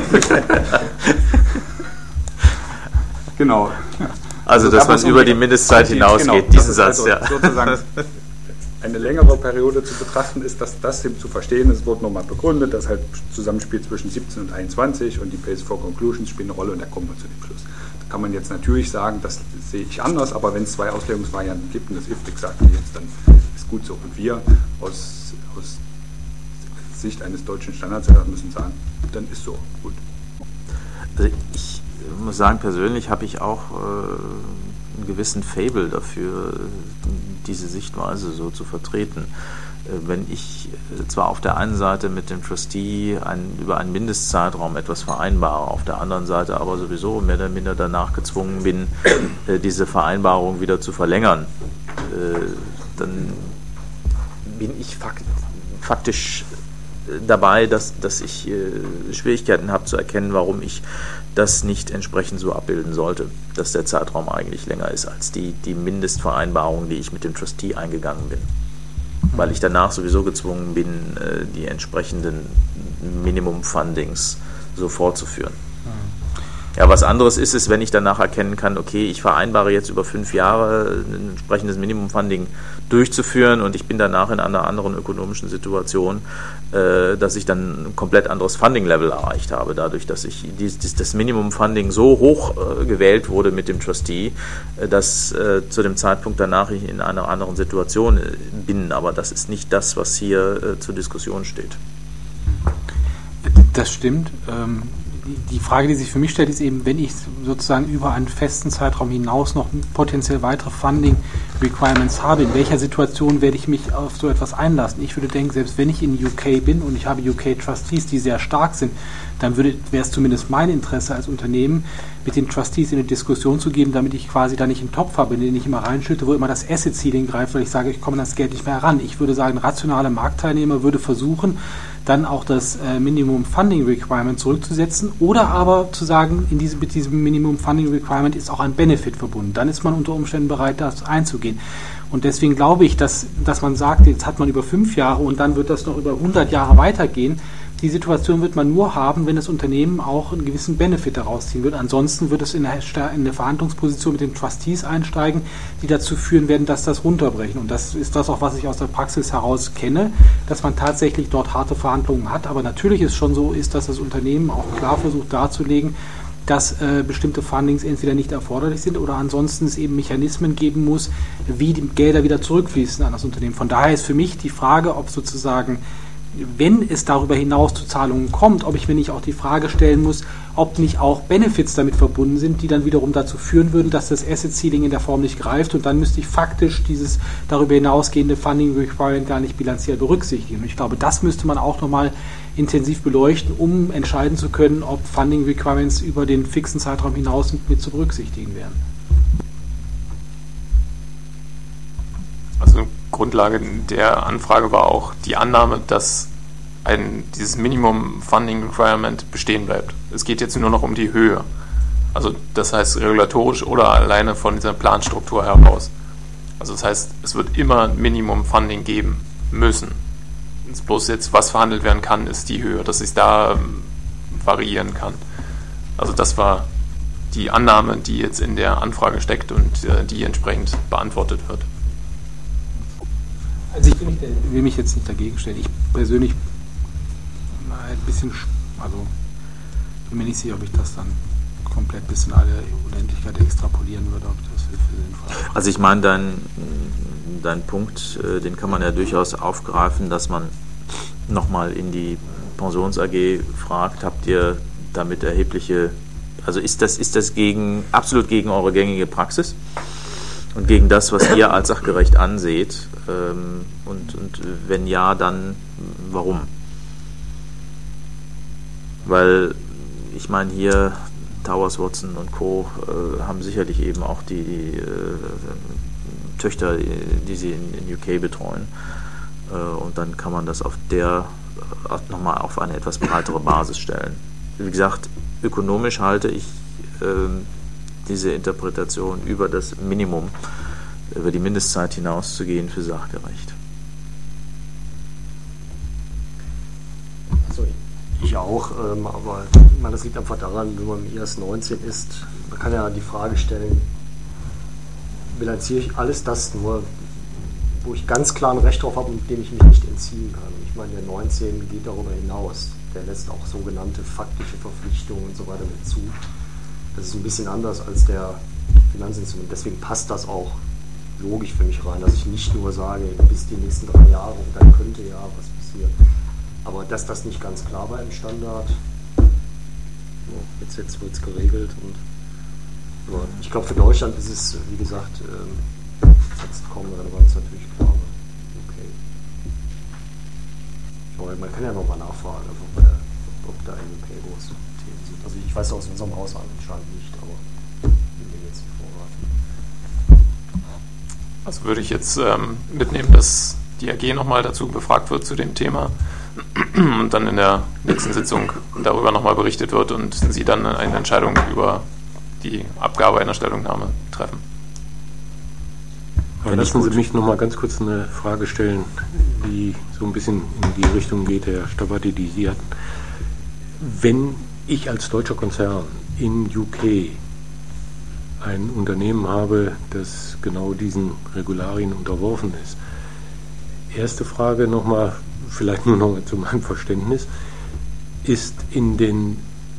genau.
Also dass man über die Mindestzeit hinausgeht, genau, diesen Satz,
also sozusagen eine längere Periode zu betrachten ist, dass das eben zu verstehen ist, wurde nochmal begründet, dass halt Zusammenspiel zwischen 17 und 21 und die Basis for Conclusions spielen eine Rolle und da kommen wir zu dem Schluss. Da kann man jetzt natürlich sagen, das sehe ich anders, aber wenn es 2 Auslegungsvarianten gibt und das IFRIC sagt jetzt, dann ist gut so. Und wir aus Sicht eines deutschen Standardsetters müssen sagen, dann ist so, gut.
Also ich muss sagen, persönlich habe ich auch einen gewissen Faible dafür, diese Sichtweise so zu vertreten. Wenn ich zwar auf der einen Seite mit dem Trustee über einen Mindestzeitraum etwas vereinbare, auf der anderen Seite aber sowieso mehr oder minder danach gezwungen bin, diese Vereinbarung wieder zu verlängern, dann bin ich faktisch dabei, dass ich Schwierigkeiten habe zu erkennen, warum ich das nicht entsprechend so abbilden sollte, dass der Zeitraum eigentlich länger ist als die Mindestvereinbarung, die ich mit dem Trustee eingegangen bin. weil ich danach sowieso gezwungen bin, die entsprechenden Minimum-Fundings so fortzuführen. Ja, was anderes ist es, wenn ich danach erkennen kann, okay, ich vereinbare jetzt über 5 Jahre ein entsprechendes Minimum-Funding durchzuführen und ich bin danach in einer anderen ökonomischen Situation, dass ich dann ein komplett anderes Funding-Level erreicht habe, dadurch, dass ich das Minimum-Funding so hoch gewählt wurde mit dem Trustee, dass zu dem Zeitpunkt danach ich in einer anderen Situation bin. Aber das ist nicht das, was hier zur Diskussion steht.
Das stimmt. Die Frage, die sich für mich stellt, ist eben, wenn ich sozusagen über einen festen Zeitraum hinaus noch potenziell weitere Funding-Requirements habe, in welcher Situation werde ich mich auf so etwas einlassen? Ich würde denken, selbst wenn ich in UK bin und ich habe UK-Trustees, die sehr stark sind, dann wäre es zumindest mein Interesse als Unternehmen, mit den Trustees in eine Diskussion zu geben, damit ich quasi da nicht einen Topf habe, in den ich immer reinschütte, wo immer das Asset-Ceiling greift, weil ich sage, ich komme an das Geld nicht mehr heran. Ich würde sagen, ein rationaler Marktteilnehmer würde versuchen, dann auch das Minimum Funding Requirement zurückzusetzen oder aber zu sagen, mit diesem Minimum Funding Requirement ist auch ein Benefit verbunden. Dann ist man unter Umständen bereit, das einzugehen. Und deswegen glaube ich, dass man sagt, jetzt hat man über 5 Jahre und dann wird das noch über 100 Jahre weitergehen. Die Situation wird man nur haben, wenn das Unternehmen auch einen gewissen Benefit daraus ziehen wird. Ansonsten wird es in eine Verhandlungsposition mit den Trustees einsteigen, die dazu führen werden, dass das runterbrechen. Und das ist das auch, was ich aus der Praxis heraus kenne, dass man tatsächlich dort harte Verhandlungen hat. Aber natürlich ist schon so, dass das Unternehmen auch klar versucht darzulegen, dass bestimmte Fundings entweder nicht erforderlich sind oder ansonsten es eben Mechanismen geben muss, wie die Gelder wieder zurückfließen an das Unternehmen. Von daher ist für mich die Frage, ob sozusagen, wenn es darüber hinaus zu Zahlungen kommt, ob ich mir nicht auch die Frage stellen muss, ob nicht auch Benefits damit verbunden sind, die dann wiederum dazu führen würden, dass das Asset Ceiling in der Form nicht greift und dann müsste ich faktisch dieses darüber hinausgehende Funding Requirement gar nicht bilanziell berücksichtigen. Und ich glaube, das müsste man auch nochmal intensiv beleuchten, um entscheiden zu können, ob Funding Requirements über den fixen Zeitraum hinaus mit zu berücksichtigen wären.
Also Grundlage der Anfrage war auch die Annahme, dass dieses Minimum Funding Requirement bestehen bleibt. Es geht jetzt nur noch um die Höhe. Also das heißt regulatorisch oder alleine von dieser Planstruktur heraus. Also das heißt, es wird immer ein Minimum Funding geben müssen. Bloß jetzt, was verhandelt werden kann, ist die Höhe, dass es da variieren kann. Also das war die Annahme, die jetzt in der Anfrage steckt und die entsprechend beantwortet wird.
Also ich will mich jetzt nicht dagegen stellen. Ich persönlich ein bisschen, also bin mir nicht sicher, ob ich das dann komplett bis in alle Unendlichkeit extrapolieren würde, ob das sinnvoll ist.
Also ich meine, dein Punkt, den kann man ja durchaus aufgreifen, dass man nochmal in die Pensions AG fragt, habt ihr damit erhebliche, also ist das absolut gegen eure gängige Praxis und gegen das, was ihr als sachgerecht anseht, und wenn ja, dann warum? Weil ich meine, hier Towers Watson und Co. haben sicherlich eben auch die Töchter, die sie in UK betreuen, und dann kann man das nochmal auf eine etwas breitere Basis stellen. Wie gesagt, ökonomisch halte ich diese Interpretation über das Minimum, über die Mindestzeit hinauszugehen, für sachgerecht.
Also ich auch, aber ich meine, das liegt einfach daran, wenn man im IAS 19 ist, man kann ja die Frage stellen, bilanziere ich alles das nur, wo ich ganz klar ein Recht drauf habe und dem ich mich nicht entziehen kann. Und ich meine, der 19 geht darüber hinaus. Der lässt auch sogenannte faktische Verpflichtungen und so weiter mit zu. Das ist ein bisschen anders als der Finanzinstrument. Deswegen passt das auch logisch für mich rein, dass ich nicht nur sage, bis die nächsten 3 Jahre und dann könnte ja was passieren. Aber dass das nicht ganz klar war im Standard, jetzt wird es geregelt. Aber ich glaube, für Deutschland ist es, wie gesagt, jetzt kaum Relevanz natürlich klar. Okay. Aber man kann ja nochmal nachfragen, ob da in UK große Themen sind. Also ich weiß aus unserem Haus anscheinend nicht, aber ich will jetzt nicht vorraten.
Also würde ich jetzt mitnehmen, dass die AG nochmal dazu befragt wird zu dem Thema und dann in der nächsten Sitzung darüber nochmal berichtet wird und Sie dann eine Entscheidung über die Abgabe einer Stellungnahme treffen.
Aber lassen Sie mich noch mal ganz kurz eine Frage stellen, die so ein bisschen in die Richtung geht, Herr Stabati, die Sie hatten. Wenn ich als deutscher Konzern in UK ein Unternehmen habe, das genau diesen Regularien unterworfen ist. Erste Frage nochmal, vielleicht nur noch zu meinem Verständnis, ist in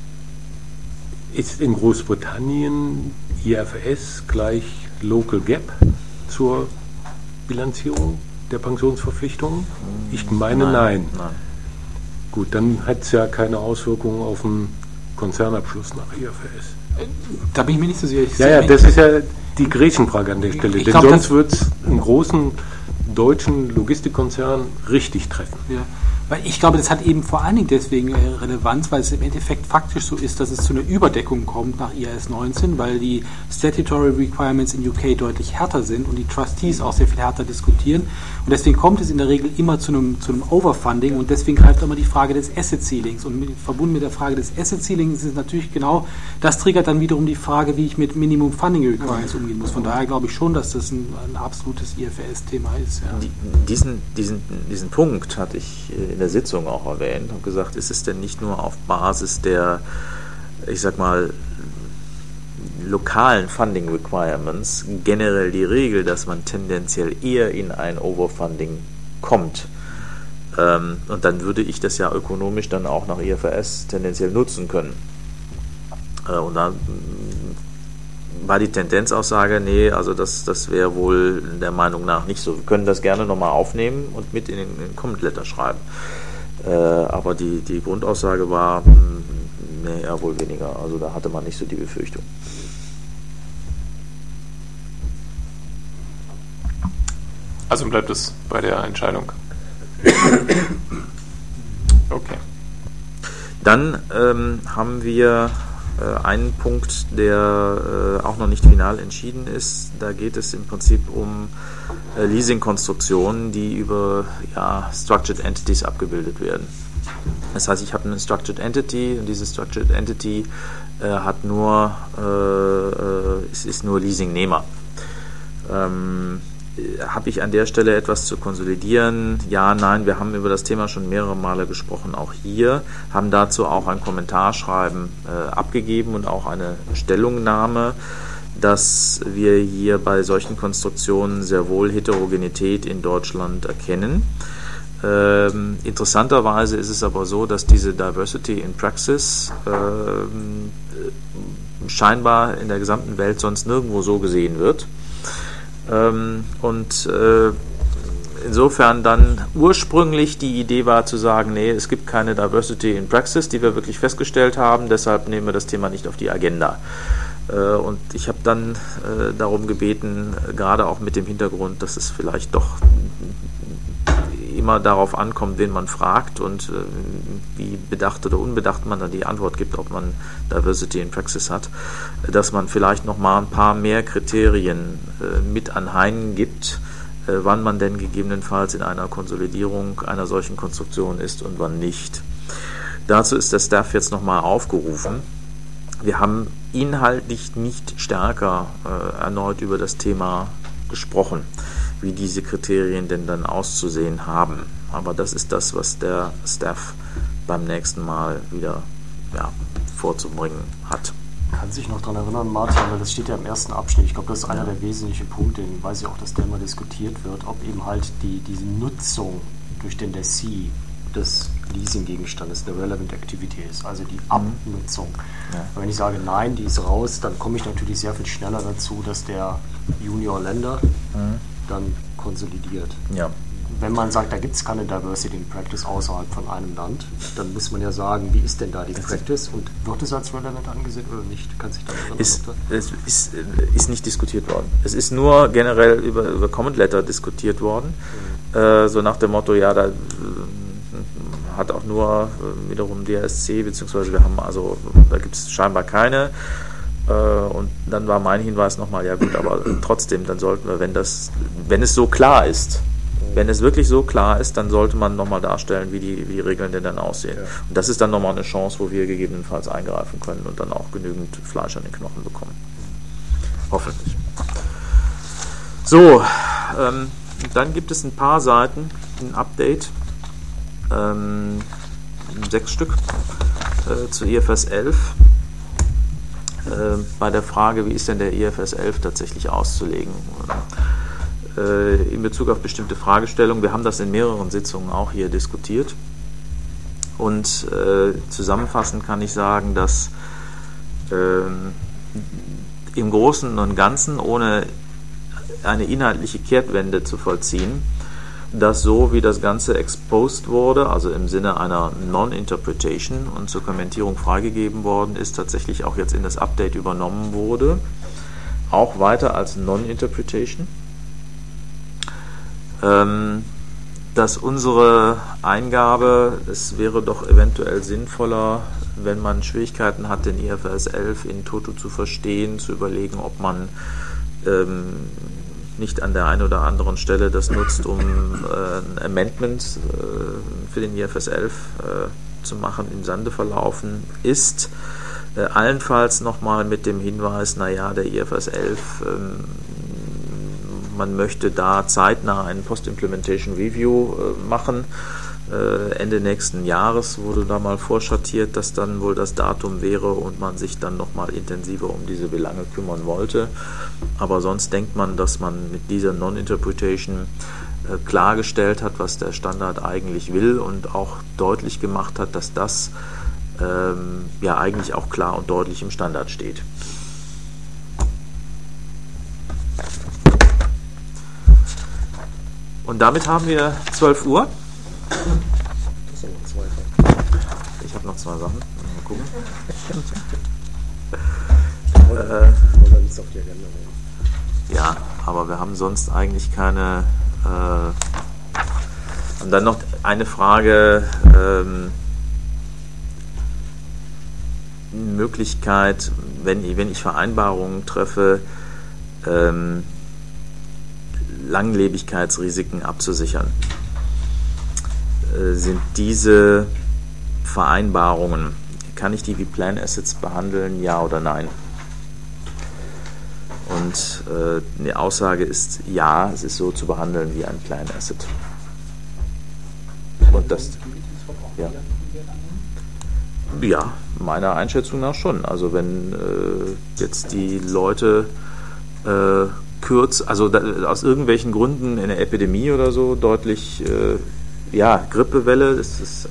Großbritannien IFRS gleich Local GAAP zur Bilanzierung der Pensionsverpflichtungen? Ich meine nein. Gut, dann hat es ja keine Auswirkungen auf den Konzernabschluss nach IFRS.
Da bin ich mir nicht so sicher.
Ja, das ist ja die Gretchenfrage an der Stelle. Denn sonst wird es einen großen deutschen Logistikkonzern richtig treffen.
Ja. Weil ich glaube, das hat eben vor allen Dingen deswegen Relevanz, weil es im Endeffekt faktisch so ist, dass es zu einer Überdeckung kommt nach IAS 19, weil die Statutory Requirements in UK deutlich härter sind und die Trustees auch sehr viel härter diskutieren. Und deswegen kommt es in der Regel immer zu einem Overfunding und deswegen greift immer die Frage des Asset Ceilings. Und verbunden mit der Frage des Asset Ceilings ist natürlich genau, das triggert dann wiederum die Frage, wie ich mit Minimum Funding Requirements umgehen muss. Von daher glaube ich schon, dass das ein absolutes IFRS-Thema ist. Ja.
Diesen Punkt hatte ich in der Sitzung auch erwähnt und gesagt, ist es denn nicht nur auf Basis der, ich sag mal, lokalen Funding Requirements generell die Regel, dass man tendenziell eher in ein Overfunding kommt. Und dann würde ich das ja ökonomisch dann auch nach IFRS tendenziell nutzen können. Und dann war die Tendenzaussage, nee, also das wäre wohl der Meinung nach nicht so. Wir können das gerne nochmal aufnehmen und mit in den Comment Letter schreiben. Aber die Grundaussage war, nee, ja, wohl weniger. Also da hatte man nicht so die Befürchtung.
Also bleibt es bei der Entscheidung. Okay.
Dann haben wir einen Punkt, der auch noch nicht final entschieden ist. Da geht es im Prinzip um Leasing-Konstruktionen, die über Structured Entities abgebildet werden. Das heißt, ich habe eine Structured Entity und diese Structured Entity hat nur ist nur Leasingnehmer. Habe ich an der Stelle etwas zu konsolidieren? Ja, nein, wir haben über das Thema schon mehrere Male gesprochen, auch hier, haben dazu auch ein Kommentarschreiben abgegeben und auch eine Stellungnahme, dass wir hier bei solchen Konstruktionen sehr wohl Heterogenität in Deutschland erkennen. Interessanterweise ist es aber so, dass diese Diversity in Praxis scheinbar in der gesamten Welt sonst nirgendwo so gesehen wird. Insofern dann ursprünglich die Idee war zu sagen, nee, es gibt keine Diversity in Praxis, die wir wirklich festgestellt haben, deshalb nehmen wir das Thema nicht auf die Agenda. Und ich habe dann darum gebeten, gerade auch mit dem Hintergrund, dass es vielleicht doch immer darauf ankommt, wen man fragt und wie bedacht oder unbedacht man dann die Antwort gibt, ob man Diversity in Praxis hat, dass man vielleicht noch mal ein paar mehr Kriterien mit anheim gibt, wann man denn gegebenenfalls in einer Konsolidierung einer solchen Konstruktion ist und wann nicht. Dazu ist der Staff jetzt noch mal aufgerufen. Wir haben inhaltlich nicht stärker erneut über das Thema gesprochen, wie diese Kriterien denn dann auszusehen haben. Aber das ist das, was der Staff beim nächsten Mal wieder vorzubringen hat.
Kann sich noch daran erinnern, Martin, weil das steht ja im ersten Abschnitt. Ich glaube, das ist einer der wesentlichen Punkte, den weiß ich auch, dass der immer diskutiert wird, ob eben halt diese Nutzung durch den Lessee des Leasinggegenstandes eine Relevant Activity ist, also die Abnutzung. Ja. Wenn ich sage, nein, die ist raus, dann komme ich natürlich sehr viel schneller dazu, dass der Junior-Länder dann konsolidiert.
Ja.
Wenn man sagt, da gibt es keine Diversity in Practice außerhalb von einem Land, dann muss man ja sagen, wie ist denn da die Practice und wird es als relevant angesehen oder nicht? Kann sich daran erinnern?
Es ist nicht diskutiert worden. Es ist nur generell über Comment Letter diskutiert worden. So nach dem Motto, ja, da hat auch nur wiederum DSC, beziehungsweise da gibt es scheinbar keine. Und dann war mein Hinweis nochmal, ja gut, aber trotzdem, dann sollten wir, wenn es so klar ist, wenn es wirklich so klar ist, dann sollte man nochmal darstellen, wie die Regeln denn dann aussehen. Ja. Und das ist dann nochmal eine Chance, wo wir gegebenenfalls eingreifen können und dann auch genügend Fleisch an den Knochen bekommen. Hoffentlich. So, dann gibt es ein paar Seiten, ein Update, 6 Stück zu IFRS 11. Bei der Frage, wie ist denn der IFRS 11 tatsächlich auszulegen? In Bezug auf bestimmte Fragestellungen. Wir haben das in mehreren Sitzungen auch hier diskutiert. Und zusammenfassend kann ich sagen, dass im Großen und Ganzen, ohne eine inhaltliche Kehrtwende zu vollziehen, dass so wie das Ganze exposed wurde, also im Sinne einer Non-Interpretation und zur Kommentierung freigegeben worden ist, tatsächlich auch jetzt in das Update übernommen wurde, auch weiter als Non-Interpretation. Dass unsere Eingabe, es wäre doch eventuell sinnvoller, wenn man Schwierigkeiten hat, den IFRS 11 in toto zu verstehen, zu überlegen, ob man nicht an der einen oder anderen Stelle das nutzt, um ein Amendment für den IFRS 11 zu machen, im Sande verlaufen ist. Allenfalls nochmal mit dem Hinweis, naja, der IFRS 11, man möchte da zeitnah einen Post-Implementation Review machen. Ende nächsten Jahres wurde da mal vorschattiert, dass dann wohl das Datum wäre und man sich dann nochmal intensiver um diese Belange kümmern wollte. Aber sonst denkt man, dass man mit dieser Non-Interpretation klargestellt hat, was der Standard eigentlich will und auch deutlich gemacht hat, dass das ja eigentlich auch klar und deutlich im Standard steht. Und damit haben wir 12 Uhr. Ich habe noch 2 Sachen. Mal gucken. Ja, aber wir haben sonst eigentlich keine. Und dann noch eine Frage. Möglichkeit, wenn ich Vereinbarungen treffe, Langlebigkeitsrisiken abzusichern. Sind diese Vereinbarungen, kann ich die wie Plan Assets behandeln, ja oder nein? Und die Aussage ist, ja, es ist so zu behandeln wie ein Plan Asset. Und das, ja, meiner Einschätzung nach schon. Also wenn jetzt die Leute aus irgendwelchen Gründen in der Epidemie oder so deutlich, Grippewelle, das ist.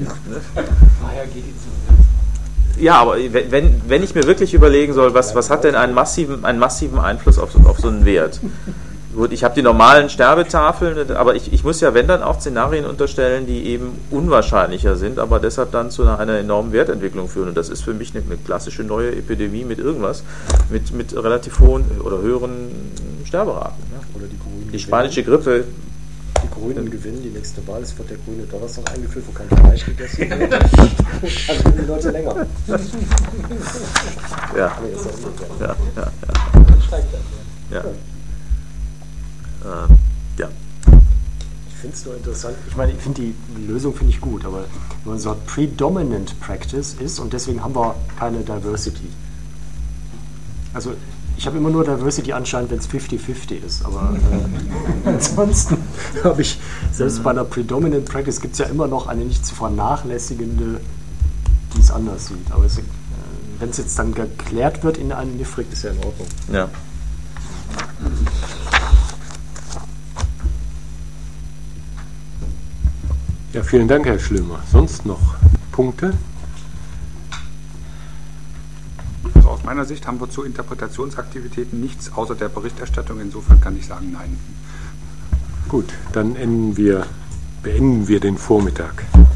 Ja, aber wenn ich mir wirklich überlegen soll, was hat denn einen massiven Einfluss auf so einen Wert? Gut, ich habe die normalen Sterbetafeln, aber ich muss ja, wenn dann auch Szenarien unterstellen, die eben unwahrscheinlicher sind, aber deshalb dann zu einer enormen Wertentwicklung führen. Und das ist für mich eine klassische neue Epidemie mit irgendwas, mit relativ hohen oder höheren Sterberaten. Ja.
Oder die
spanische Grippe.
Die Grünen gewinnen, die nächste Wahl, es wird der grüne Donnerstag eingeführt, wo kein Fleisch gegessen wird. Dann die Leute länger.
Ja. Ja.
Ich finde es nur interessant, ich meine, ich finde die Lösung finde ich gut, aber wenn man so Predominant Practice ist und deswegen haben wir keine Diversity. Also ich habe immer nur Diversity anscheinend, wenn es 50-50 ist, aber ansonsten habe ich, selbst bei einer Predominant Practice gibt es ja immer noch eine nicht zu vernachlässigende, die es anders sieht. Aber wenn es jetzt dann geklärt wird in einem NIFRIC, ist ja in Ordnung.
Ja.
Ja, vielen Dank, Herr Schlömer. Sonst noch Punkte?
Also aus meiner Sicht haben wir zu Interpretationsaktivitäten nichts außer der Berichterstattung. Insofern kann ich sagen, nein.
Gut, dann beenden wir den Vormittag.